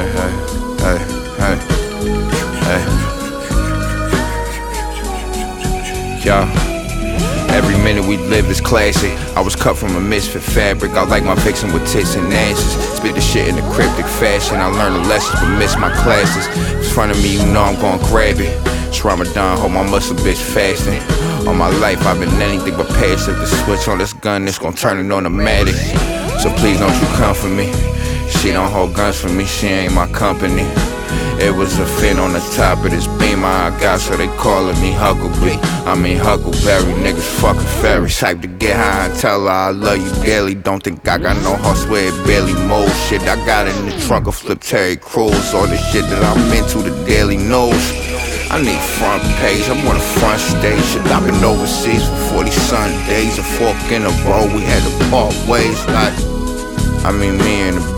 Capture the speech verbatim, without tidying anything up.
Hey, hey, hey, hey, hey. Yeah. Every minute we live is classic. I was cut from a misfit fabric. I like my vixen with tits and asses. Spit the shit in a cryptic fashion. I learned the lessons but miss my classes. In front of me, you know I'm gon' grab it. It's Ramadan, hold my muscle bitch fasting. All my life I've been anything but passive. The switch on this gun, it's gon' turn it automatic. So please don't you come for me. She don't hold guns for me, she ain't my company. It was a fin on the top of this beamer I got, so they calling me Huckleberry. I mean Huckleberry, niggas fucking fairies. Hype to get high and tell her I love you daily. Don't think I got no heart, swear it barely mold. Shit, I got it in the trunk of Flip Terry Crews. All the shit that I'm into, the daily news. I need front page, I'm on the front stage. Shit, I've been overseas for forty Sundays. A fork in a row, we had to part ways. Like, I mean me and the